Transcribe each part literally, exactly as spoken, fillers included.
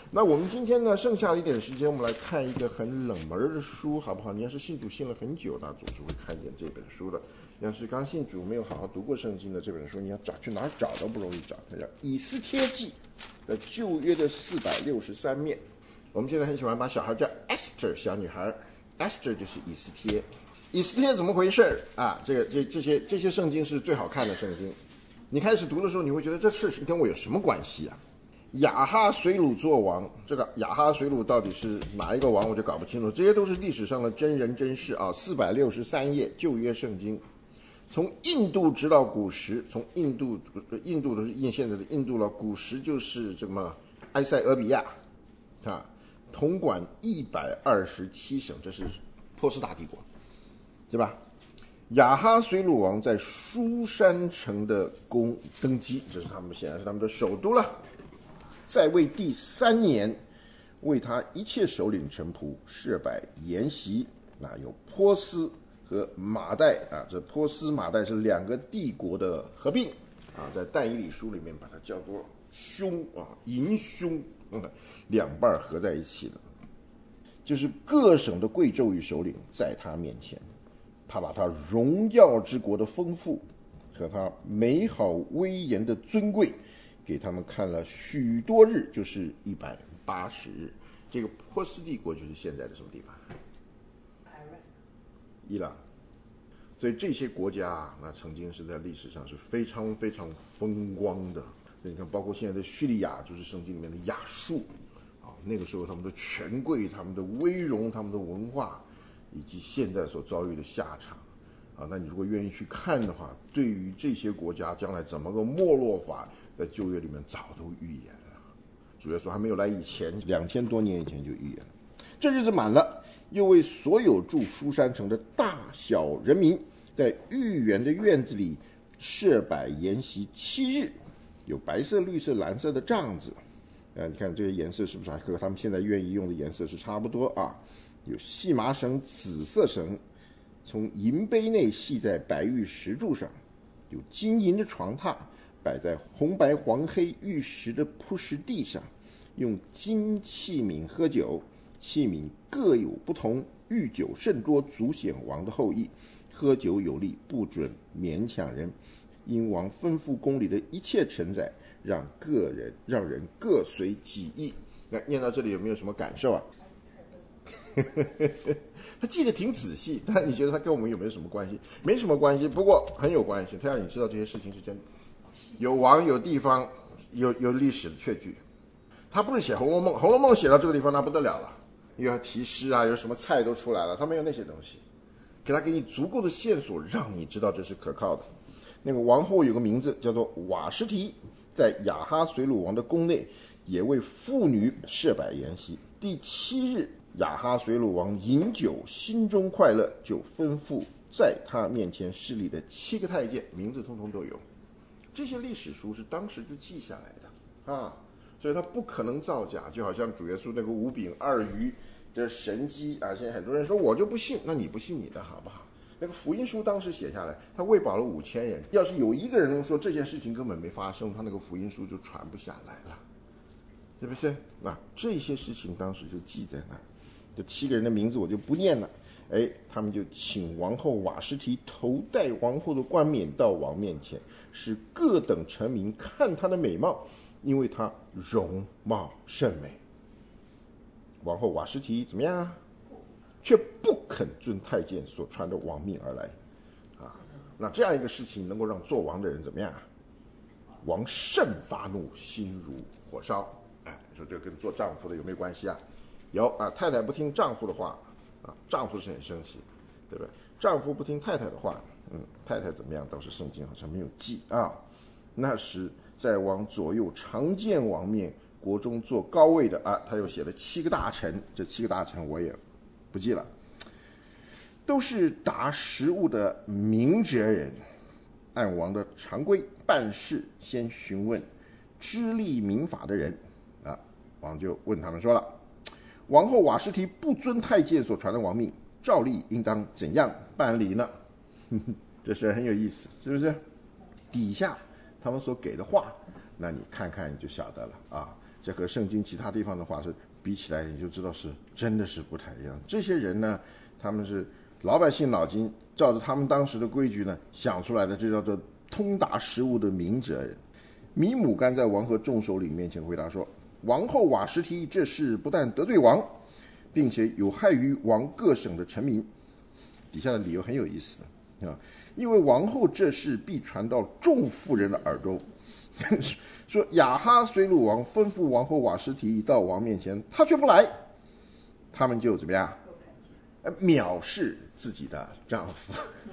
那我们今天呢，剩下了一点时间，我们来看一个很冷门的书，好不好？你要是信主信了很久，那总是会看见这本书的。要是刚信主没有好好读过圣经的这本书，你要找去哪儿找都不容易找。它叫《以斯帖记》的旧约的四百六十三面。我们现在很喜欢把小孩叫 Esther 小女孩 ，Esther 就是以斯帖。以斯帖怎么回事啊？这个这这些这些圣经是最好看的圣经。你开始读的时候，你会觉得这事情跟我有什么关系啊？亚哈随鲁做王，这个亚哈随鲁到底是哪一个王，我就搞不清楚。这些都是历史上的真人真事啊，四百六十三页旧约圣经，从印度直到古时，从印度印度都是印现在的印度了，古时就是这么埃塞俄比亚啊，统管一百二十七省，这是波斯大帝国，对吧？亚哈随鲁王在书珊城的宫登基，这是他们显然是他们的首都了。在位第三年，为他一切首领臣仆设摆筵席，那有波斯和马代啊，这波斯马代是两个帝国的合并啊，在但以理书里面把它叫做兄啊，银兄，嗯，两半合在一起的，就是各省的贵胄与首领在他面前，他把他荣耀之国的丰富和他美好威严的尊贵给他们看了许多日，就是一百八十日。这个波斯帝国就是现在的什么地方？伊朗。所以这些国家啊，那曾经是在历史上是非常非常风光的。你看，包括现在的叙利亚，就是圣经里面的亚述啊，那个时候他们的权贵、他们的威荣、他们的文化，以及现在所遭遇的下场。啊，那你如果愿意去看的话，对于这些国家将来怎么个没落法，在旧约里面早都预言了。主耶稣还没有来以前，两千多年以前就预言了。这日子满了，又为所有住书珊城的大小人民，在御园的院子里设摆筵席七日，有白色、绿色、蓝色的帐子。啊，你看这些颜色是不是还和他们现在愿意用的颜色是差不多啊？有细麻绳、紫色绳。从银杯内系在白玉石柱上，有金银的床榻摆在红白黄黑玉石的铺石地上，用金器皿喝酒，器皿各有不同，御酒甚多，足显王的后裔。喝酒有力，不准勉强人，因王吩咐宫里的一切臣宰，让个人让人各随己意。那念到这里有没有什么感受啊？他记得挺仔细，但你觉得他跟我们有没有什么关系？没什么关系，不过很有关系。他让你知道这些事情是真的，有王有地方，有有历史的确据。他不是写《红楼梦》，《红楼梦》写到这个地方那不得了了，又要题诗啊，有什么菜都出来了，他没有那些东西，给他给你足够的线索，让你知道这是可靠的。那个王后有个名字叫做瓦实提，在亚哈随鲁王的宫内，也为妇女设摆筵席。第七日，亚哈随鲁王饮酒，心中快乐，就吩咐在他面前侍立的七个太监，名字通通都有。这些历史书是当时就记下来的啊，所以他不可能造假。就好像主耶稣那个五饼二鱼的神迹啊，现在很多人说我就不信，那你不信你的好不好？那个福音书当时写下来，他喂饱了五千人，要是有一个人能说这件事情根本没发生，他那个福音书就传不下来了，是不是？那这些事情当时就记在那。这七个人的名字我就不念了，哎，他们就请王后瓦实提头戴王后的冠冕到王面前，使各等臣民看她的美貌，因为她容貌甚美。王后瓦实提怎么样啊？却不肯遵太监所传的王命而来啊！那这样一个事情能够让做王的人怎么样啊？王甚发怒，心如火烧。哎，说这跟做丈夫的有没有关系啊？有啊，太太不听丈夫的话啊，丈夫是很生气，对不对？丈夫不听太太的话，嗯，太太怎么样倒是圣经好像没有记啊。那时在王左右常见王面，国中做高位的啊，他又写了七个大臣，这七个大臣我也不记了，都是达时务的明哲人，按王的常规办事，先询问知立民法的人啊。王就问他们说了，王后瓦实提不遵太监所传的王命，照例应当怎样办理呢？这事很有意思，是不是？底下他们所给的话，那你看看你就晓得了啊。 这和圣经其他地方的话是比起来，你就知道是真的是不太一样。这些人呢，他们是老百姓脑筋照着他们当时的规矩呢想出来的，这叫做通达时务的明哲人。米姆干在王和众首领面前回答说：王后瓦实提这事不但得罪王，并且有害于王各省的臣民。底下的理由很有意思啊，因为王后这事必传到众妇人的耳朵，说亚哈随鲁王吩咐王后瓦实提到王面前，他却不来，他们就怎么样？藐视自己的丈夫。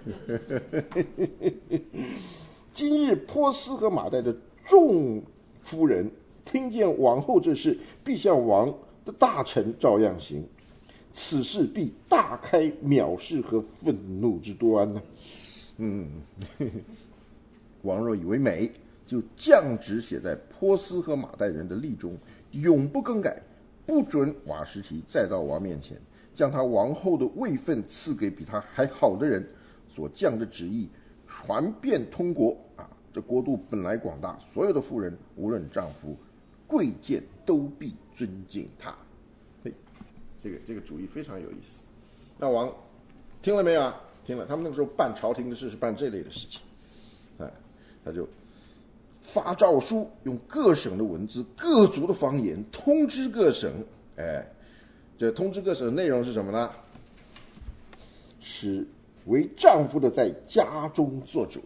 今日波斯和马代的众夫人听见王后这事，必向王的大臣照样行，此事必大开藐视和愤怒之端呢。嗯，王若以为美，就降旨写在波斯和马代人的例中，永不更改，不准瓦实提再到王面前，将他王后的位分赐给比他还好的人，所降的旨意传遍通国啊！这国度本来广大，所有的妇人无论丈夫贵贱，都必尊敬他。嘿，这个这个主意非常有意思。那王听了没有啊？听了。他们那个时候办朝廷的事是办这类的事情，哎，他就发诏书，用各省的文字、各族的方言通知各省。哎，这通知各省的内容是什么呢？使为丈夫的在家中做主。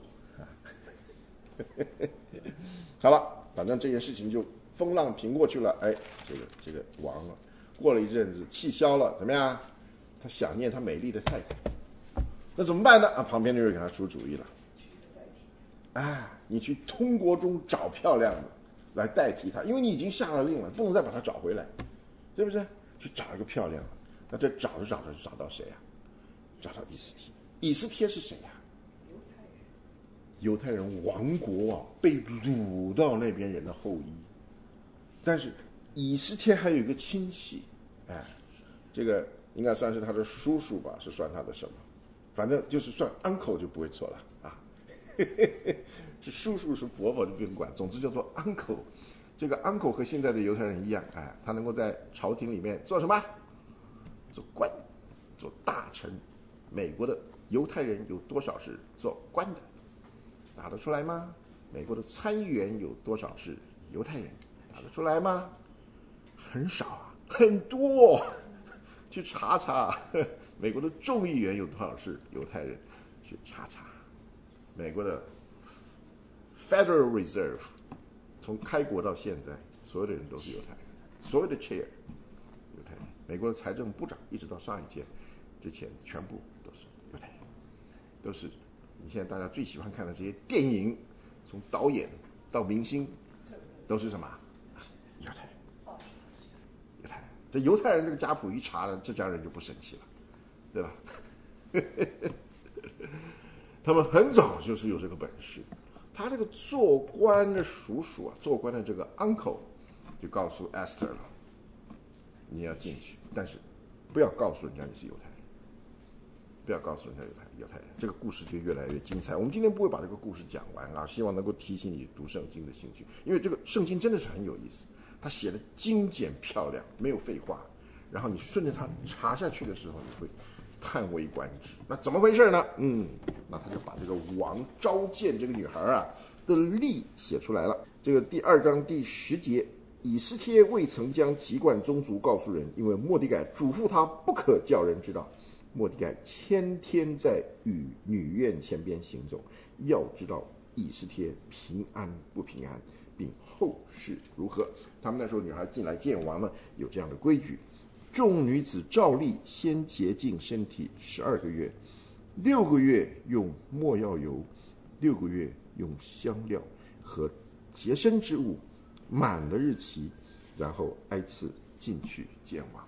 好了，反正这件事情就风浪平过去了。哎，这个这个王啊，过了一阵子气消了，怎么样？他想念他美丽的太太，那怎么办呢？啊，旁边的人给他出主意了。哎，你去通国中找漂亮的来代替他，因为你已经下了令了，不能再把他找回来，对不对？去找一个漂亮的。那这找着找着找到谁呀、啊？找到以斯帖。以斯帖是谁呀、啊？犹太人亡国啊，被掳到那边人的后裔。但是以斯帖还有一个亲戚，哎，这个应该算是他的叔叔吧？是算他的什么？反正就是算 uncle 就不会错了啊。是叔叔是伯伯就不用管，总之叫做 uncle。这个 uncle 和现在的犹太人一样，哎，他能够在朝廷里面做什么？做官，做大臣。美国的犹太人有多少是做官的？打得出来吗？美国的参议员有多少是犹太人？打得出来吗？很少啊，很多。去查查，美国的众议员有多少是犹太人？去查查。美国的 Federal Reserve 从开国到现在，所有的人都是犹太人，所有的 chair 犹太人。美国的财政部长一直到上一届之前，全部都是犹太人，都是。你现在大家最喜欢看的这些电影，从导演到明星，都是什么？犹太人。犹太人，这犹太人这个家谱一查了，这家人就不生气了，对吧？他们很早就是有这个本事。他这个做官的叔叔啊，做官的这个 uncle 就告诉 Esther 了，你要进去，但是不要告诉人家你是犹太人。不要告诉人家犹太犹太人，这个故事就越来越精彩。我们今天不会把这个故事讲完啊，希望能够提起你读圣经的兴趣，因为这个圣经真的是很有意思，它写的精简漂亮，没有废话。然后你顺着它查下去的时候，你会叹为观止。那怎么回事呢？嗯，那他就把这个王召见这个女孩啊的例写出来了。这个第二章第十节，以斯帖未曾将籍贯宗族告诉人，因为末底改嘱咐他不可叫人知道。末底改天天在与女院前边行走，要知道以斯帖平安不平安，并后事如何。他们那时候女孩进来见王呢，有这样的规矩：众女子照例先洁净身体十二个月，六个月用没药油，六个月用香料和洁身之物，满了日期，然后挨次进去见王。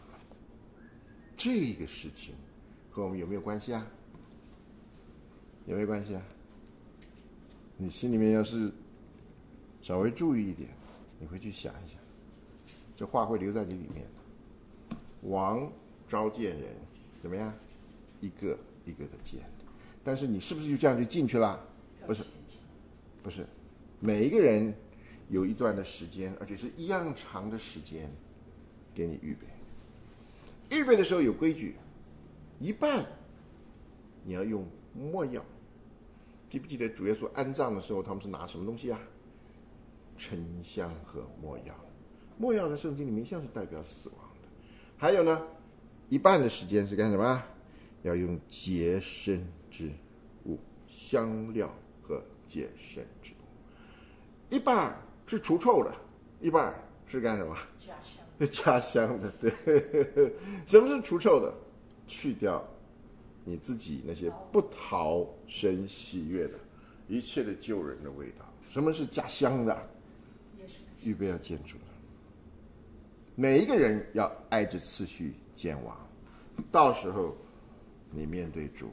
这个事情和我们有没有关系啊？有没有关系啊？你心里面要是稍微注意一点，你回去想一想，这话会留在你里面。王召见人怎么样？一个一个的见，但是你是不是就这样就进去了？不是，不是，每一个人有一段的时间，而且是一样长的时间给你预备。预备的时候有规矩，一半你要用没药。记不记得主耶稣安葬的时候，他们是拿什么东西啊？沉香和没药。没药在圣经里面像是代表死亡的。还有呢，一半的时间是干什么？要用洁身之物，香料和洁身之物。一半是除臭的，一半是干什么？ 家乡。 家乡的，对。什么是除臭的？去掉你自己那些不讨神喜悦的一切的救人的味道。什么是家乡的？预备要见主的。每一个人要挨着次序见王，到时候你面对主。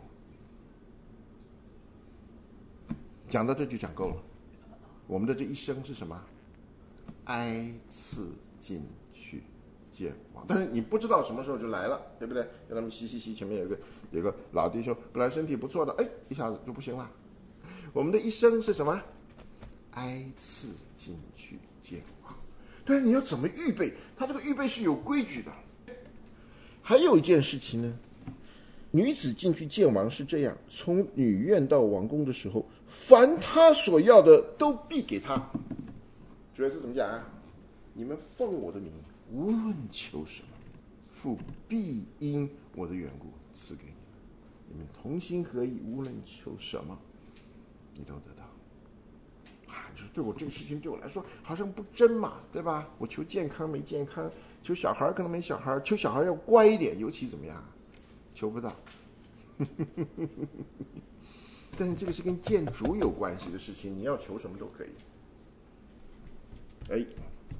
讲到这就讲够了。我们的这一生是什么？挨次进去见王。但是你不知道什么时候就来了，对不对？让他们洗洗洗，前面有一个有一个老弟兄，本来身体不错的，哎，一下子就不行了。我们的一生是什么？挨次进去见王。但是你要怎么预备？他这个预备是有规矩的。还有一件事情呢，女子进去见王是这样：从女院到王宫的时候，凡她所要的都必给她。主要是怎么讲啊？你们奉我的名，无论求什么，父必因我的缘故赐给你们。你们同心合意，无论求什么，你都得到。啊，就是对我这个事情对我来说好像不真嘛，对吧？我求健康没健康，求小孩可能没小孩，求小孩要乖一点，尤其怎么样？求不到。但是这个是跟见主有关系的事情，你要求什么都可以。哎，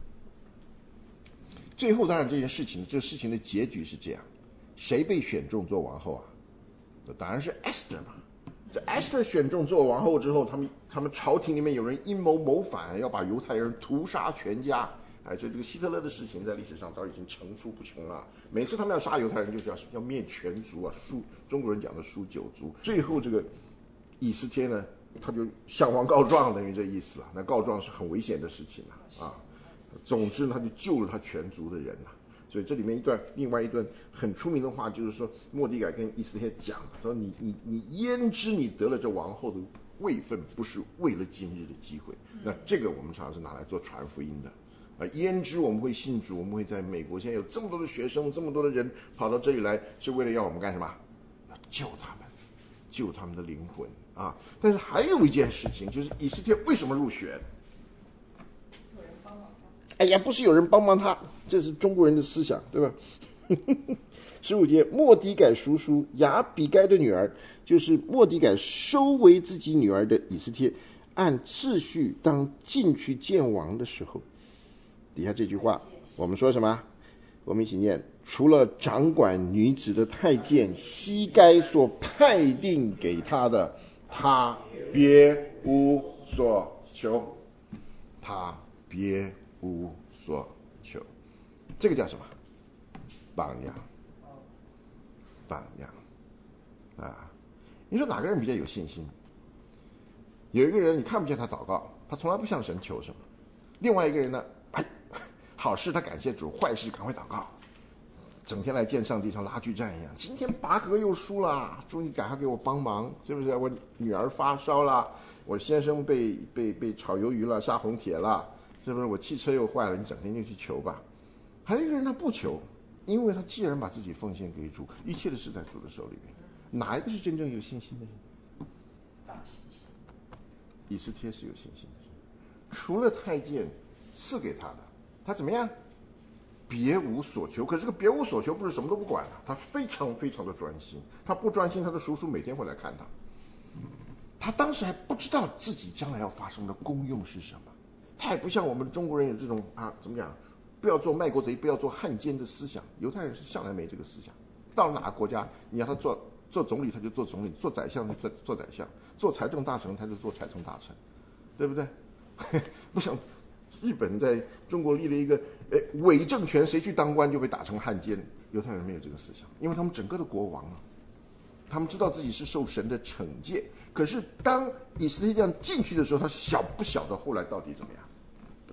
最后当然这件事情，这个事情的结局是这样：谁被选中做王后啊？当然是 Esther 嘛。这 Esther 选中做王后之后，他们他们朝廷里面有人阴谋谋反，要把犹太人屠杀全家。哎，所以这个希特勒的事情在历史上早已经层出不穷了。每次他们要杀犹太人，就是要要灭全族啊，诛中国人讲的诛九族。最后这个以斯帖呢，他就向王告状，等于这意思了。那告状是很危险的事情啊啊。总之他就救了他全族的人了。所以这里面一段另外一段很出名的话，就是说末底改跟以斯帖讲，说你你你焉知你得了这王后的位分，不是为了今日的机会？那这个我们常常是拿来做传福音的。啊，焉知我们会信主？我们会在美国现在有这么多的学生，这么多的人跑到这里来，是为了要我们干什么？要救他们，救他们的灵魂啊！但是还有一件事情，就是以斯帖为什么入选？ 有人帮忙他。 哎呀，不是有人帮忙他，这是中国人的思想，对吧？十五节，末底改叔叔亚比该的女儿，就是末底改收为自己女儿的以斯帖，按次序当进去见王的时候。底下这句话我们说什么？我们一起念：除了掌管女子的太监西该所派定给他的，他别无所求。他别无所求。这个叫什么？榜样。榜样啊！你说哪个人比较有信心？有一个人你看不见他祷告，他从来不向神求什么；另外一个人呢，哎，好事他感谢主，坏事赶快祷告，整天来见上帝像拉锯战一样。今天拔河又输了，主你赶快给我帮忙，是不是？我女儿发烧了，我先生被被被炒鱿鱼了，下红帖了，是不是？我汽车又坏了，你整天就去求吧。还有一个人他不求，因为他既然把自己奉献给主，一切的事在主的手里面。哪一个是真正有信心的人？ 大信心。 以斯帖是有信心的人，除了太监赐给他的，他怎么样？别无所求。可是这个别无所求不是什么都不管了，他非常非常的专心。他不专心，他的叔叔每天会来看他。他当时还不知道自己将来要发生的功用是什么。他也不像我们中国人有这种啊，怎么讲？不要做卖国贼，不要做汉奸的思想。犹太人是向来没这个思想。到了哪个国家，你让他做做总理，他就做总理；做宰相，他就做做宰相；做财政大臣，他就做财政大臣，对不对？不像日本在中国立了一个呃伪政权，谁去当官就被打成汉奸。犹太人没有这个思想，因为他们整个的国王啊，他们知道自己是受神的惩戒。可是当以色列这样进去的时候，他晓不晓得后来到底怎么样？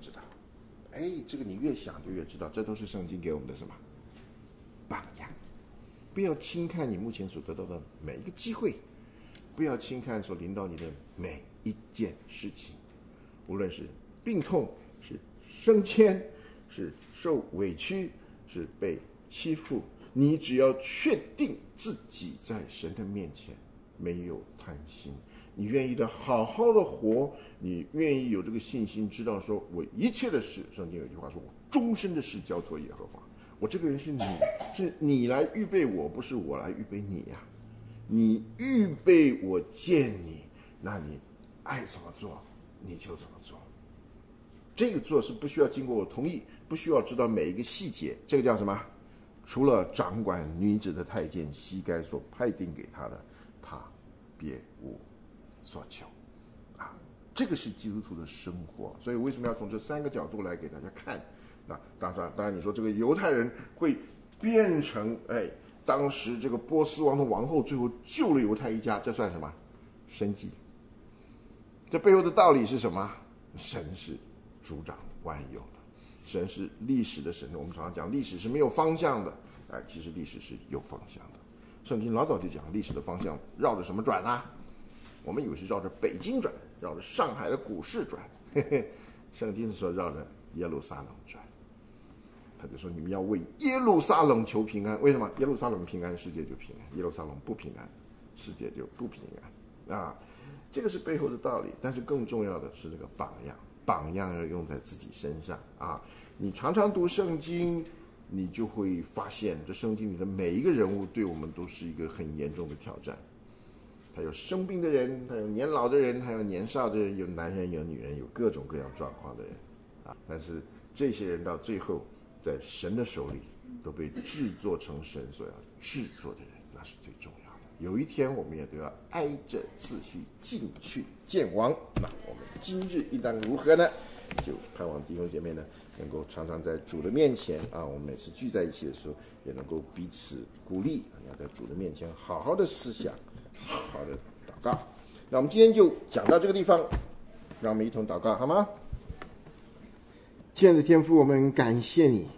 哎，这个你越想就越知道，这都是圣经给我们的什么榜样。不要轻看你目前所得到的每一个机会，不要轻看所临到你的每一件事情，无论是病痛，是升迁，是受委屈，是被欺负，你只要确定自己在神的面前没有贪心，你愿意的好好的活，你愿意有这个信心，知道说我一切的事，圣经有一句话说，我终身的事交托耶和华。我这个人是你，是你来预备我，不是我来预备你呀、啊。你预备我见你，那你爱怎么做你就怎么做。这个做是不需要经过我同意，不需要知道每一个细节，这个叫什么？除了掌管女子的太监西该所派定给他的，他别无所求啊。这个是基督徒的生活，所以为什么要从这三个角度来给大家看？那当然，当然你说这个犹太人会变成哎，当时这个波斯王的王后最后救了犹太一家，这算什么？神迹。这背后的道理是什么？神是主掌万有的，神是历史的神。我们常常讲历史是没有方向的，哎，其实历史是有方向的。圣经老早就讲历史的方向绕着什么转啊？我们以为是绕着北京转，绕着上海的股市转，嘿嘿，圣经是说绕着耶路撒冷转。他就说你们要为耶路撒冷求平安，为什么？耶路撒冷平安，世界就平安；耶路撒冷不平安，世界就不平安啊。这个是背后的道理，但是更重要的是这个榜样，榜样要用在自己身上啊。你常常读圣经，你就会发现这圣经里的每一个人物对我们都是一个很严重的挑战。他有生病的人，他有年老的人，还有年少的人，有男人有女人，有各种各样状况的人啊。但是这些人到最后在神的手里都被制作成神所要制作的人，那是最重要的。有一天我们也都要挨着次序进去见王。那我们今日应当如何呢？就盼望弟兄姐妹呢能够常常在主的面前啊，我们每次聚在一起的时候也能够彼此鼓励，要在主的面前好好的思想，好好的祷告。那我们今天就讲到这个地方，让我们一同祷告好吗？亲爱的天父，我们感谢你，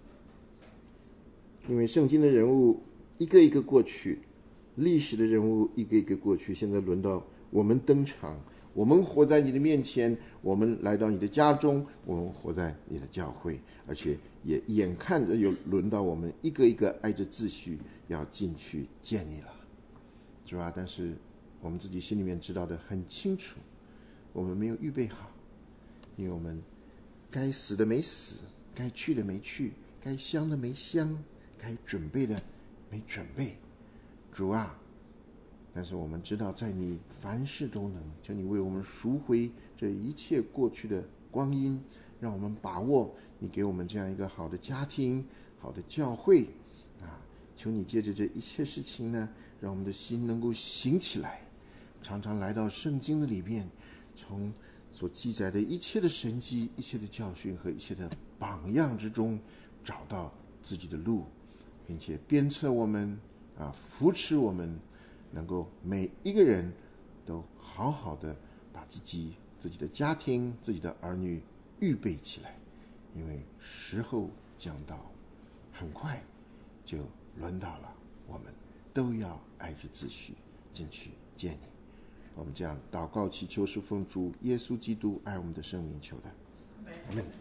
因为圣经的人物一个一个过去，历史的人物一个一个过去，现在轮到我们登场，我们活在你的面前，我们来到你的家中，我们活在你的教会，而且也眼看着有轮到我们一个一个挨着秩序要进去见你了，是吧？但是我们自己心里面知道的很清楚，我们没有预备好，因为我们该死的没死，该去的没去，该香的没香，该准备的没准备。主啊，但是我们知道在你凡事都能，求你为我们赎回这一切过去的光阴，让我们把握你给我们这样一个好的家庭，好的教会啊！求你借着这一切事情呢，让我们的心能够醒起来，常常来到圣经的里面，从所记载的一切的神迹、一切的教训和一切的榜样之中，找到自己的路，并且鞭策我们啊，扶持我们，能够每一个人都好好的把自己、自己的家庭、自己的儿女预备起来，因为时候将到，很快就轮到了，我们都要挨着秩序进去见你。我们这样祷告祈求，是奉主耶稣基督爱我们的圣名求的，阿们。